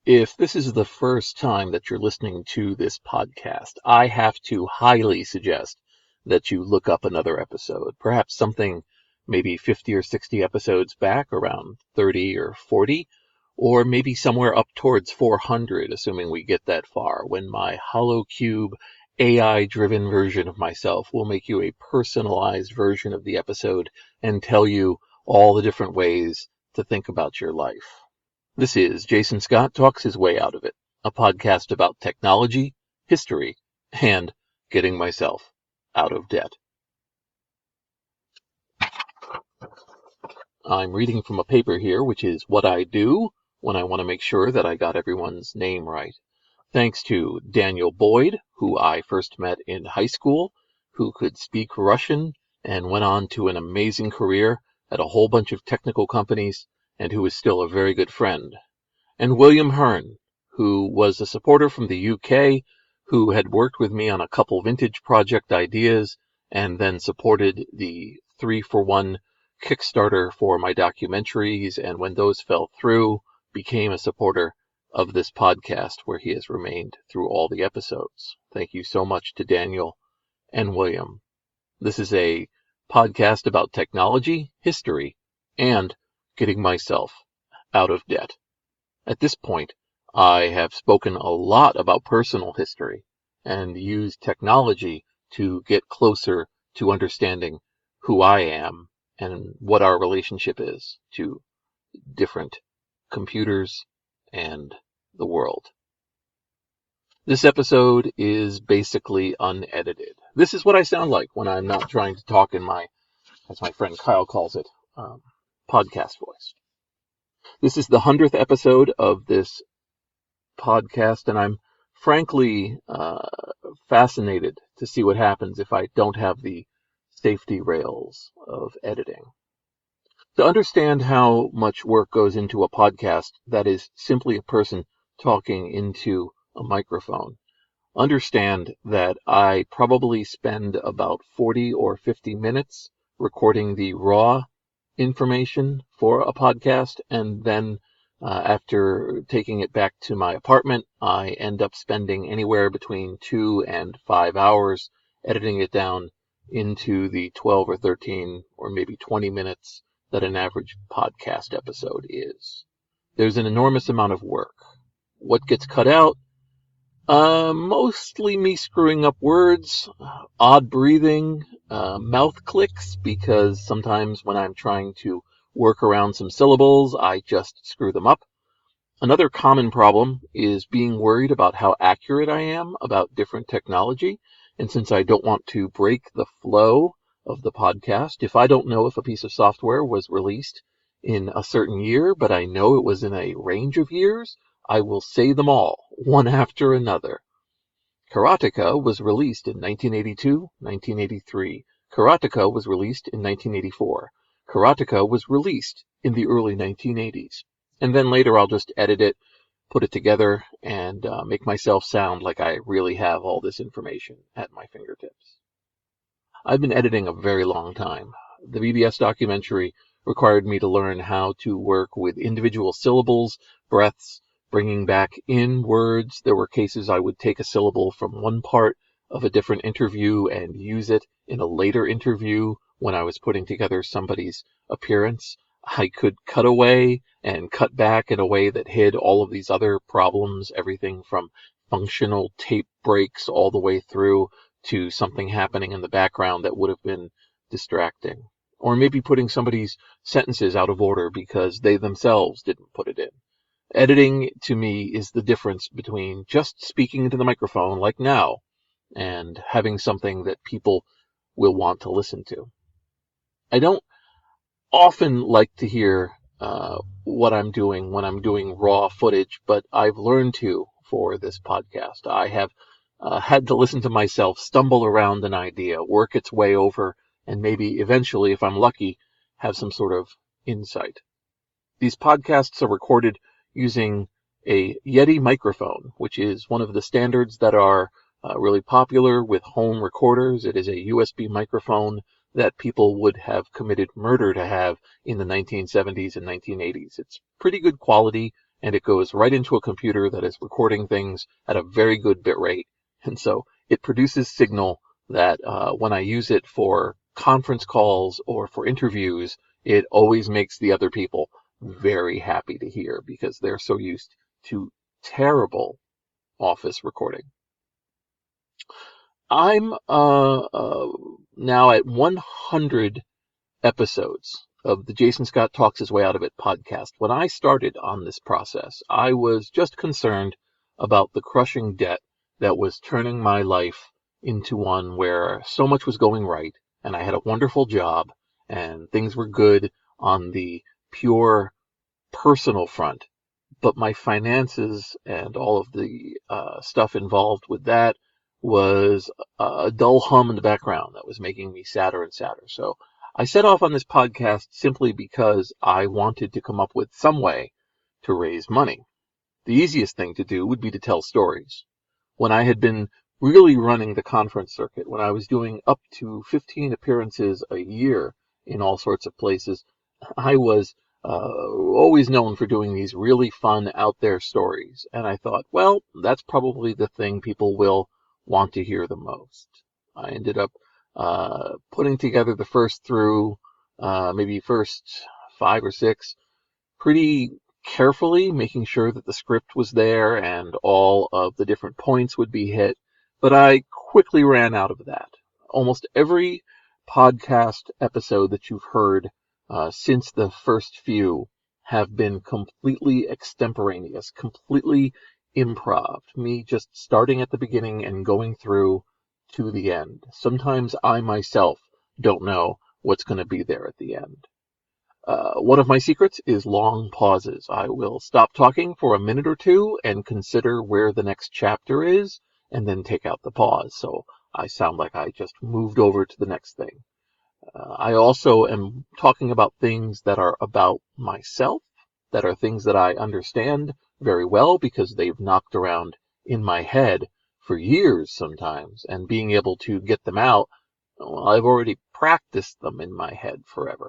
If this is the first time that you're listening to this podcast, I have to highly suggest that you look up another episode, perhaps something maybe 50 or 60 episodes back, around 30 or 40, or maybe somewhere up towards 400, assuming we get that far, when my HoloCube AI-driven version of myself will make you a personalized version of the episode and tell you all the different ways to think about your life. This is Jason Scott Talks His Way Out of It, a podcast about technology, history, and getting myself out of debt. I'm reading from a paper here, which is What I Do When I Want to Make Sure That I Got Everyone's Name Right. Thanks to Daniel Boyd, who I first met in high school, who could speak Russian and went on to an amazing career at a whole bunch of technical companies, and who is still a very good friend. And William Hearn, who was a supporter from the UK, who had worked with me on a couple vintage project ideas, and then supported the 3-for-1 Kickstarter for my documentaries, and when those fell through, became a supporter of this podcast, where he has remained through all the episodes. Thank you so much to Daniel and William. This is a podcast about technology, history, and getting myself out of debt. At this point, I have spoken a lot about personal history and used technology to get closer to understanding who I am and what our relationship is to different computers and the world. This episode is basically unedited. This is what I sound like when I'm not trying to talk in my, as my friend Kyle calls it, podcast voice. This is the 100th episode of this podcast, and I'm frankly fascinated to see what happens if I don't have the safety rails of editing. To understand how much work goes into a podcast that is simply a person talking into a microphone, understand that I probably spend about 40 or 50 minutes recording the raw information for a podcast, and then after taking it back to my apartment, I end up spending anywhere between 2 and 5 hours editing it down into the 12 or 13 or maybe 20 minutes that an average podcast episode is. There's an enormous amount of work. What gets cut out? Mostly me screwing up words, odd breathing, mouth clicks, because sometimes when I'm trying to work around some syllables, I just screw them up. Another common problem is being worried about how accurate I am about different technology, and since I don't want to break the flow of the podcast, if I don't know if a piece of software was released in a certain year, but I know it was in a range of years, I will say them all, one after another. Karateka was released in 1982, 1983. Karateka was released in 1984. Karateka was released in the early 1980s. And then later I'll just edit it, put it together, and make myself sound like I really have all this information at my fingertips. I've been editing a very long time. The BBS documentary required me to learn how to work with individual syllables, breaths, bringing back in words. There were cases I would take a syllable from one part of a different interview and use it in a later interview when I was putting together somebody's appearance. I could cut away and cut back in a way that hid all of these other problems, everything from functional tape breaks all the way through to something happening in the background that would have been distracting. Or maybe putting somebody's sentences out of order because they themselves didn't put it in. Editing, to me, is the difference between just speaking into the microphone like now and having something that people will want to listen to. I don't often like to hear what I'm doing when I'm doing raw footage, but I've learned to for this podcast. I have had to listen to myself stumble around an idea, work its way over, and maybe eventually, if I'm lucky, have some sort of insight. These podcasts are recorded using a Yeti microphone, which is one of the standards that are really popular with home recorders. It is a USB microphone that people would have committed murder to have in the 1970s and 1980s. It's pretty good quality, and it goes right into a computer that is recording things at a very good bit rate. And so it produces signal that when I use it for conference calls or for interviews, it always makes the other people very happy to hear because they're so used to terrible office recording. I'm now at 100 episodes of the Jason Scott Talks His Way Out of It podcast. When I started on this process, I was just concerned about the crushing debt that was turning my life into one where so much was going right, and I had a wonderful job, and things were good on the pure personal front. But my finances and all of the stuff involved with that was a dull hum in the background that was making me sadder and sadder. So I set off on this podcast simply because I wanted to come up with some way to raise money. The easiest thing to do would be to tell stories. When I had been really running the conference circuit, when I was doing up to 15 appearances a year in all sorts of places, I was always known for doing these really fun out there stories. And I thought, well, that's probably the thing people will want to hear the most. I ended up putting together the first 5 or 6 pretty carefully, making sure that the script was there and all of the different points would be hit. But I quickly ran out of that. Almost every podcast episode that you've heard since the first few have been completely extemporaneous, completely improv. Me just starting at the beginning and going through to the end. Sometimes I myself don't know what's going to be there at the end. One of my secrets is long pauses. I will stop talking for a minute or two and consider where the next chapter is, and then take out the pause, so I sound like I just moved over to the next thing. I also am talking about things that are about myself, that are things that I understand very well because they've knocked around in my head for years sometimes, and being able to get them out, well, I've already practiced them in my head forever.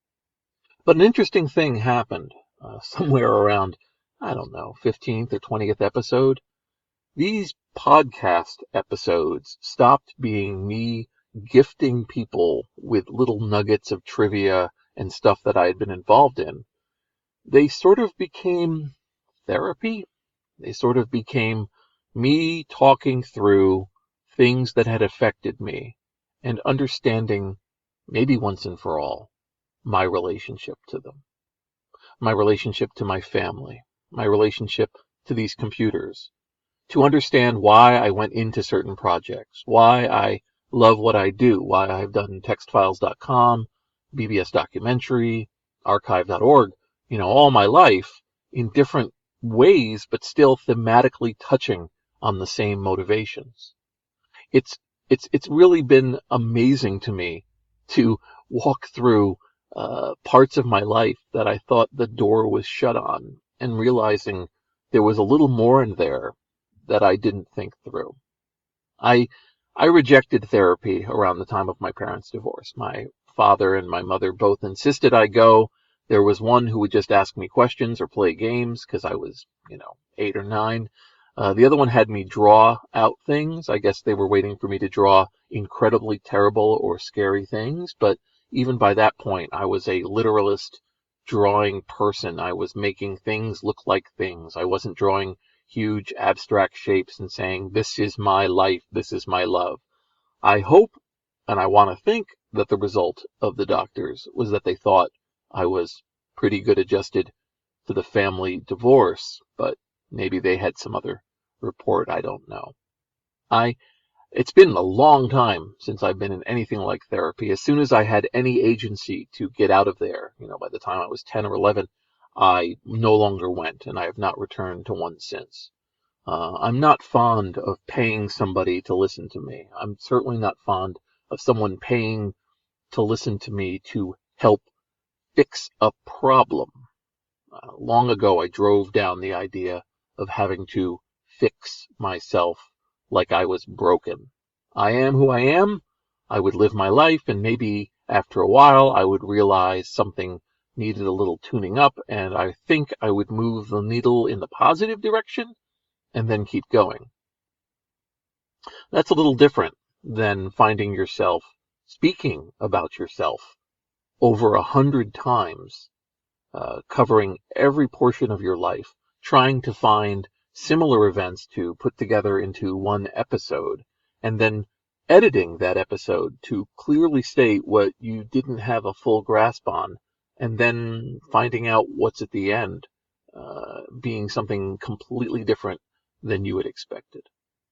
But an interesting thing happened somewhere around, 15th or 20th episode. These podcast episodes stopped being me gifting people with little nuggets of trivia and stuff that I had been involved in. They sort of became therapy. They sort of became me talking through things that had affected me and understanding, maybe once and for all, my relationship to them, my relationship to my family, my relationship to these computers, to understand why I went into certain projects, why I love what I do, why I've done textfiles.com, BBS Documentary, archive.org, all my life in different ways, but still thematically touching on the same motivations. It's really been amazing to me to walk through parts of my life that I thought the door was shut on, and realizing there was a little more in there that I didn't think through. I rejected therapy around the time of my parents' divorce. My father and my mother both insisted I go. There was one who would just ask me questions or play games because I was, 8 or 9. The other one had me draw out things. I guess they were waiting for me to draw incredibly terrible or scary things. But even by that point, I was a literalist drawing person. I was making things look like things. I wasn't drawing huge abstract shapes and saying, this is my life, this is my love. I hope, and I want to think, that the result of the doctors was that they thought I was pretty good adjusted to the family divorce, but maybe they had some other report, I don't know. It's been a long time since I've been in anything like therapy. As soon as I had any agency to get out of there, by the time I was 10 or 11, I no longer went, and I have not returned to one since. I'm not fond of paying somebody to listen to me. I'm certainly not fond of someone paying to listen to me to help fix a problem. Long ago, I drove down the idea of having to fix myself like I was broken. I am who I am. I would live my life, and maybe after a while I would realize something needed a little tuning up, and I think I would move the needle in the positive direction and then keep going. That's a little different than finding yourself speaking about yourself over 100 times, covering every portion of your life, trying to find similar events to put together into one episode, and then editing that episode to clearly state what you didn't have a full grasp on, and then finding out what's at the end, being something completely different than you had expected.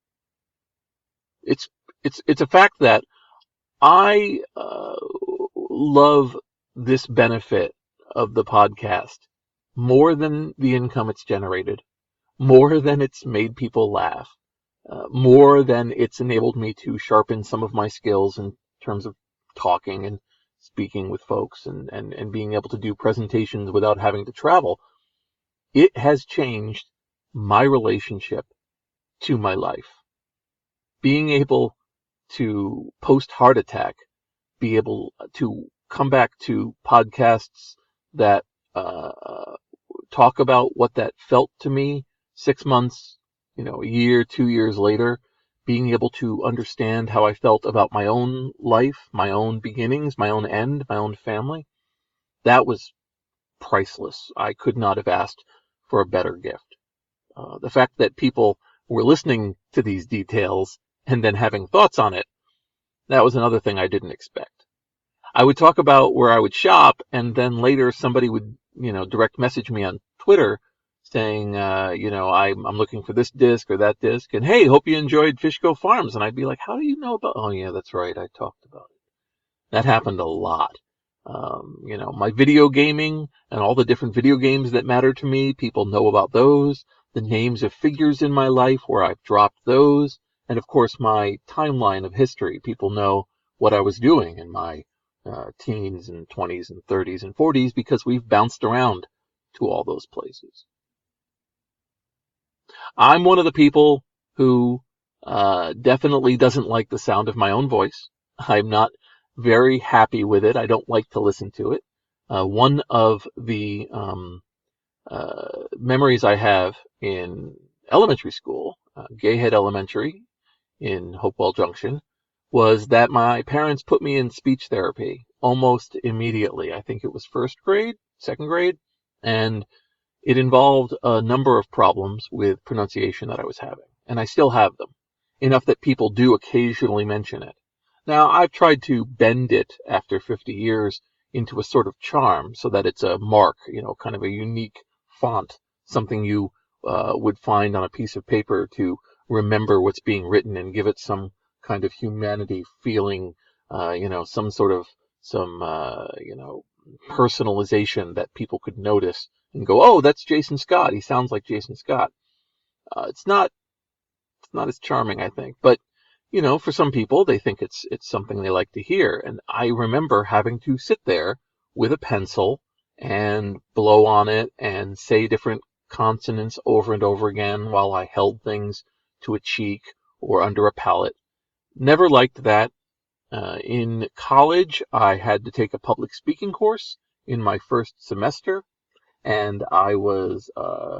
It's a fact that I love this benefit of the podcast more than the income it's generated, more than it's made people laugh, more than it's enabled me to sharpen some of my skills in terms of talking and speaking with folks and being able to do presentations without having to travel. It has changed my relationship to my life. Being able to post Heart Attack, be able to come back to podcasts that talk about what that felt to me 6 months, a year, 2 years later, being able to understand how I felt about my own life, my own beginnings, my own end, my own family. That was priceless. I could not have asked for a better gift. The fact that people were listening to these details and then having thoughts on it, that was another thing I didn't expect. I would talk about where I would shop, and then later somebody would, direct message me on Twitter saying, I'm looking for this disc or that disc, and hey, hope you enjoyed Fishco Farms. And I'd be like, how do you know about? Oh yeah, that's right, I talked about it. That happened a lot. My video gaming and all the different video games that matter to me, people know about those. The names of figures in my life, where I've dropped those. And of course, my timeline of history. People know what I was doing in my teens and 20s and 30s and 40s because we've bounced around to all those places. I'm one of the people who definitely doesn't like the sound of my own voice. I'm not very happy with it. I don't like to listen to it. One of the memories I have in elementary school, Gayhead Elementary in Hopewell Junction, was that my parents put me in speech therapy almost immediately. I think it was first grade, second grade, and it involved a number of problems with pronunciation that I was having, and I still have them, enough that people do occasionally mention it. Now, I've tried to bend it after 50 years into a sort of charm so that it's a mark, kind of a unique font, something you would find on a piece of paper to remember what's being written and give it some kind of humanity feeling, some personalization that people could notice and go, oh, that's Jason Scott. He sounds like Jason Scott. It's not as charming, I think, but for some people, they think it's something they like to hear. And I remember having to sit there with a pencil and blow on it and say different consonants over and over again while I held things to a cheek or under a palate. Never liked that. In college, I had to take a public speaking course in my first semester, and I was,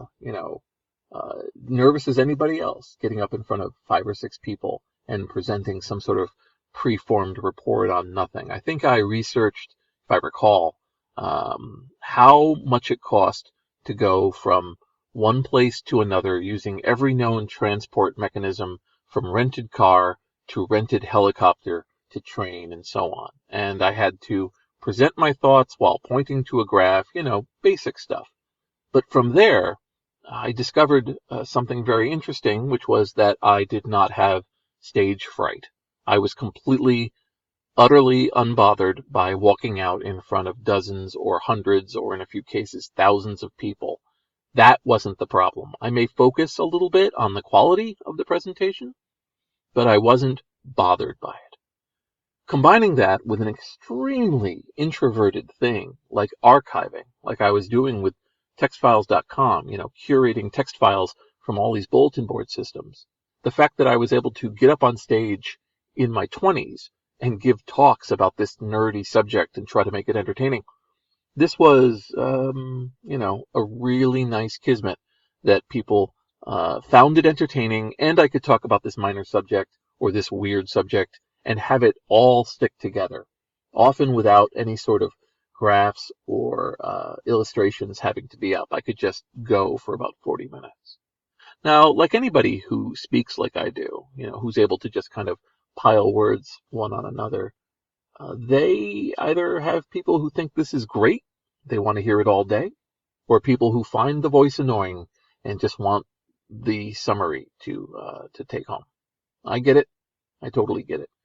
nervous as anybody else, getting up in front of 5 or 6 people and presenting some sort of preformed report on nothing. I think I researched, if I recall, how much it cost to go from one place to another using every known transport mechanism, from rented car to rented helicopter to train and so on. And I had to present my thoughts while pointing to a graph, basic stuff. But from there, I discovered something very interesting, which was that I did not have stage fright. I was completely, utterly unbothered by walking out in front of dozens or hundreds, or in a few cases, thousands of people. That wasn't the problem. I may focus a little bit on the quality of the presentation, but I wasn't bothered by it. Combining that with an extremely introverted thing like archiving, like I was doing with textfiles.com, curating text files from all these bulletin board systems. The fact that I was able to get up on stage in my 20s and give talks about this nerdy subject and try to make it entertaining. this was, a really nice kismet that people found it entertaining, and I could talk about this minor subject or this weird subject and have it all stick together, often without any sort of graphs or illustrations having to be up. I could just go for about 40 minutes. Now, like anybody who speaks like I do, who's able to just kind of pile words one on another, they either have people who think this is great, they want to hear it all day, or people who find the voice annoying and just want the summary to take home. I get it. I totally get it.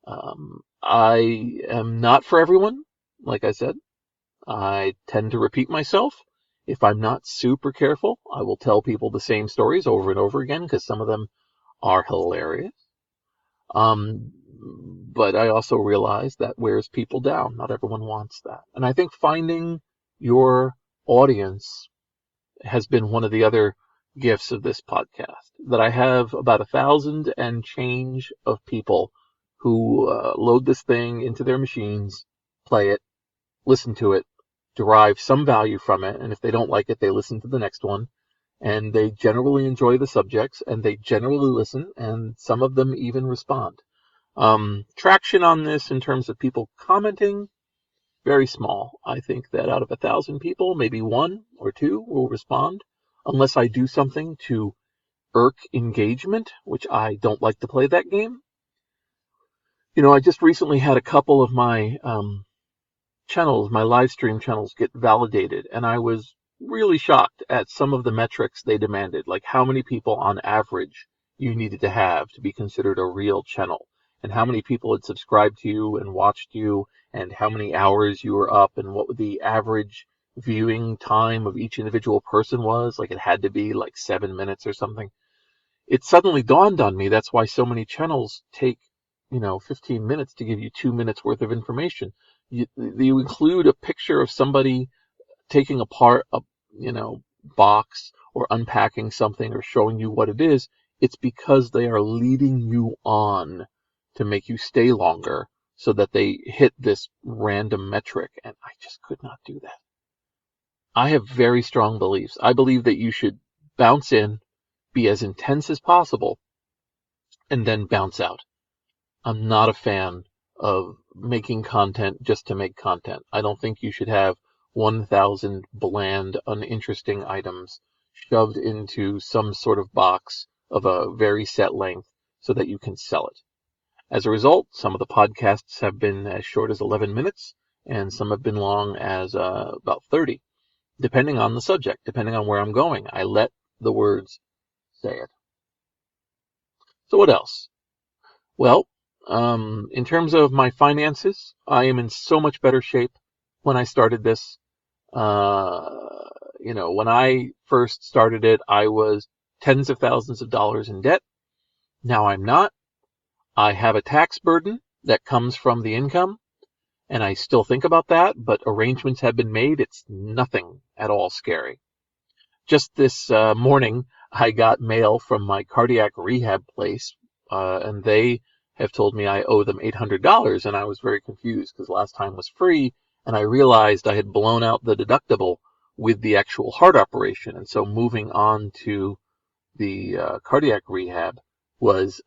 I am not for everyone, like I said. I tend to repeat myself. If I'm not super careful, I will tell people the same stories over and over again because some of them are hilarious. But I also realize that wears people down. Not everyone wants that. And I think finding your audience has been one of the other gifts of this podcast. That I have about 1,000 and change of people who load this thing into their machines, play it, listen to it, derive some value from it, and if they don't like it, they listen to the next one, and they generally enjoy the subjects, and they generally listen, and some of them even respond. Traction on this in terms of people commenting, very small. I think that out of 1,000 people, maybe 1 or 2 will respond, unless I do something to irk engagement, which I don't like to play that game. I just recently had a couple of my channels, my live stream channels, get validated, and I was really shocked at some of the metrics they demanded, like how many people on average you needed to have to be considered a real channel, and how many people had subscribed to you and watched you, and how many hours you were up, and what the average viewing time of each individual person was. Like it had to be like 7 minutes or something. It suddenly dawned on me that's why so many channels take 15 minutes to give you 2 minutes worth of information. You include a picture of somebody taking apart a box or unpacking something or showing you what it is. It's because they are leading you on to make you stay longer so that they hit this random metric, and I just could not do that. I have very strong beliefs. I believe that you should bounce in, be as intense as possible, and then bounce out. I'm not a fan of making content just to make content. I don't think you should have 1,000 bland, uninteresting items shoved into some sort of box of a very set length so that you can sell it. As a result, some of the podcasts have been as short as 11 minutes, and some have been long as about 30, depending on the subject, depending on where I'm going. I let the words say it. So what else? Well, in terms of my finances, I am in so much better shape when I started this. When I first started it, I was tens of thousands of dollars in debt. Now I'm not. I have a tax burden that comes from the income, and I still think about that, but arrangements have been made. It's nothing at all scary. Just this morning, I got mail from my cardiac rehab place, and they have told me I owe them $800, and I was very confused because last time was free, and I realized I had blown out the deductible with the actual heart operation, and so moving on to the cardiac rehab was,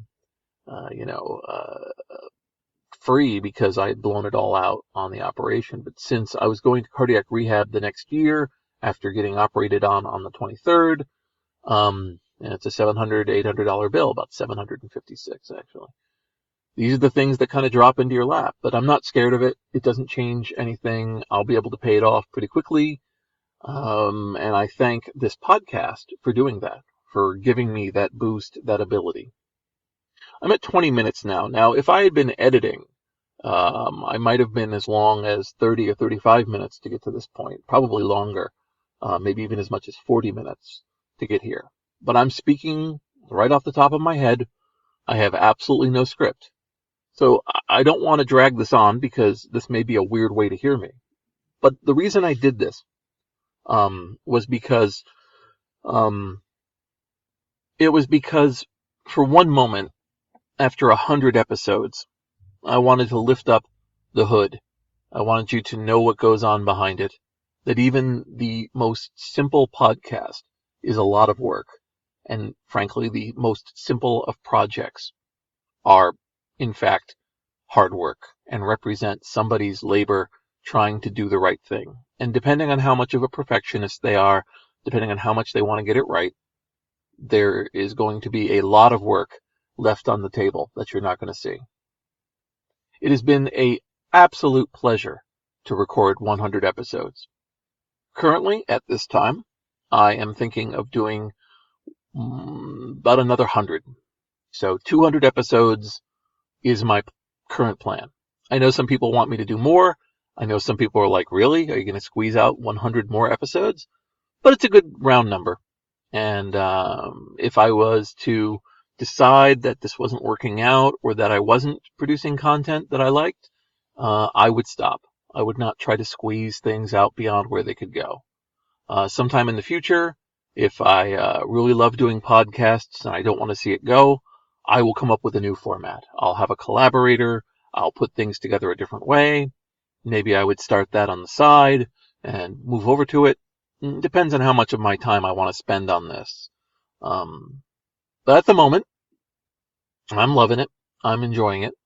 free because I had blown it all out on the operation. But since I was going to cardiac rehab the next year after getting operated on the 23rd, and it's a $700, $800 bill, about $756 actually. These are the things that kind of drop into your lap, but I'm not scared of it. It doesn't change anything. I'll be able to pay it off pretty quickly. And I thank this podcast for doing that, for giving me that boost, that ability. I'm at 20 minutes now. Now, if I had been editing, I might have been as long as 30 or 35 minutes to get to this point, probably longer, maybe even as much as 40 minutes to get here. But I'm speaking right off the top of my head. I have absolutely no script. So I don't want to drag this on because this may be a weird way to hear me. But the reason I did this was because for one moment, after 100 episodes, I wanted to lift up the hood I wanted you to know what goes on behind it, that even the most simple podcast is a lot of work. And frankly, the most simple of projects are, in fact, hard work and represent somebody's labor trying to do the right thing. And depending on how much of a perfectionist they are, depending on how much they want to get it right, there is going to be a lot of work left on the table that you're not going to see. It has been an absolute pleasure to record 100 episodes. Currently, at this time, I am thinking of doing about another 100. So 200 episodes is my current plan. I know some people want me to do more. I know some people are like, really? Are you going to squeeze out 100 more episodes? But it's a good round number. And if I was to decide that this wasn't working out or that I wasn't producing content that I liked, I would stop. I would not try to squeeze things out beyond where they could go. Sometime in the future, if I really love doing podcasts and I don't want to see it go, I will come up with a new format. I'll have a collaborator. I'll put things together a different way. Maybe I would start that on the side and move over to it. Depends on how much of my time I want to spend on this. But at the moment, I'm loving it. I'm enjoying it.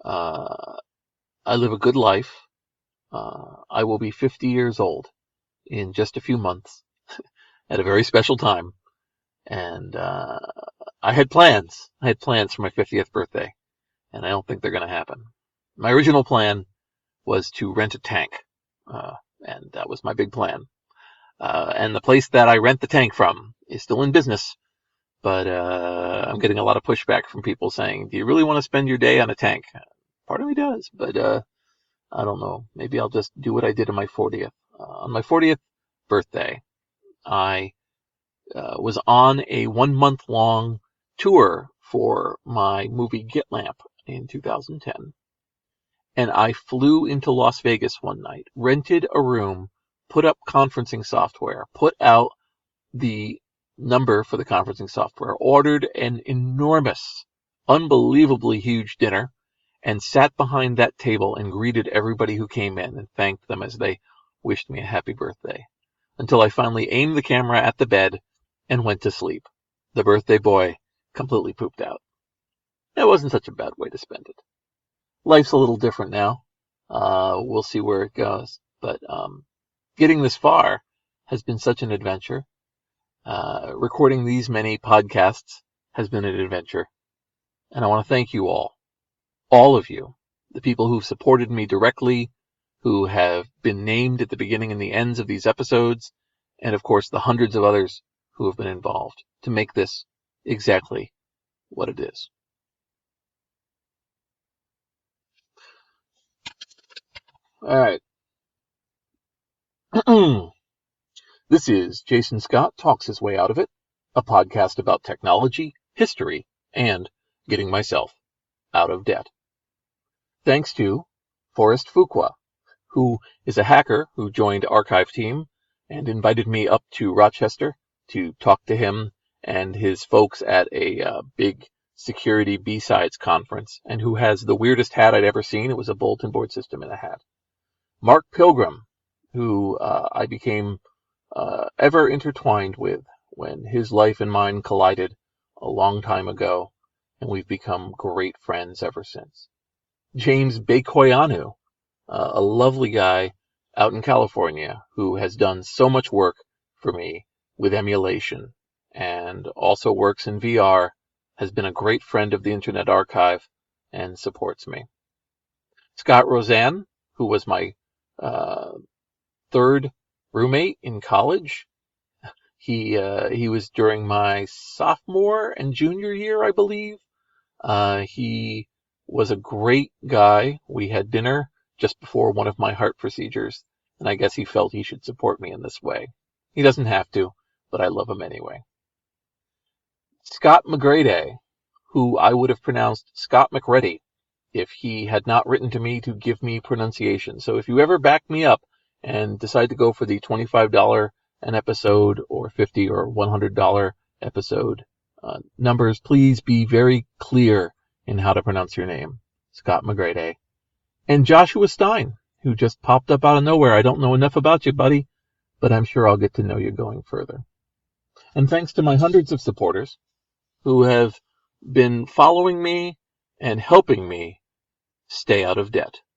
I live a good life. I will be 50 years old in just a few months at a very special time. And I had plans. I had plans for my 50th birthday, and I don't think they're going to happen. My original plan was to rent a tank, and that was my big plan. And the place that I rent the tank from is still in business, but I'm getting a lot of pushback from people saying, do you really want to spend your day on a tank? Part of me does, but I don't know. Maybe I'll just do what I did on my 40th. On my 40th birthday, I was on a 1-month-long tour for my movie Gitlamp in 2010. And I flew into Las Vegas one night, rented a room, put up conferencing software, put out the number for the conferencing software, ordered an enormous, unbelievably huge dinner, and sat behind that table and greeted everybody who came in and thanked them as they wished me a happy birthday, until I finally aimed the camera at the bed and went to sleep. The birthday boy completely pooped out. That wasn't such a bad way to spend it. Life's a little different now. We'll see where it goes. But getting this far has been such an adventure. Recording these many podcasts has been an adventure. And I want to thank you all of you, the people who've supported me directly, who have been named at the beginning and the ends of these episodes, and of course the hundreds of others who have been involved to make this exactly what it is. All right. This is Jason Scott Talks His Way Out of It, a podcast about technology, history, and getting myself out of debt. Thanks to Forrest Fuqua, who is a hacker who joined Archive Team and invited me up to Rochester to talk to him and his folks at a big security B-Sides conference, and who has the weirdest hat I'd ever seen. It was a bulletin board system in a hat. Mark Pilgrim, who I became ever intertwined with when his life and mine collided a long time ago, and we've become great friends ever since. James Bekoyanu, a lovely guy out in California who has done so much work for me with emulation and also works in VR, has been a great friend of the Internet Archive and supports me. Scott Roseanne, who was my third roommate in college. He was during my sophomore and junior year, I believe. He was a great guy. We had dinner just before one of my heart procedures, and I guess he felt he should support me in this way. He doesn't have to, but I love him anyway. Scott McGrady, who I would have pronounced Scott McReady if he had not written to me to give me pronunciation. So if you ever back me up and decide to go for the $25 an episode or $50 or $100 episode numbers, please be very clear in how to pronounce your name. Scott McGrady. And Joshua Stein, who just popped up out of nowhere. I don't know enough about you, buddy, but I'm sure I'll get to know you going further. And thanks to my hundreds of supporters who have been following me and helping me stay out of debt.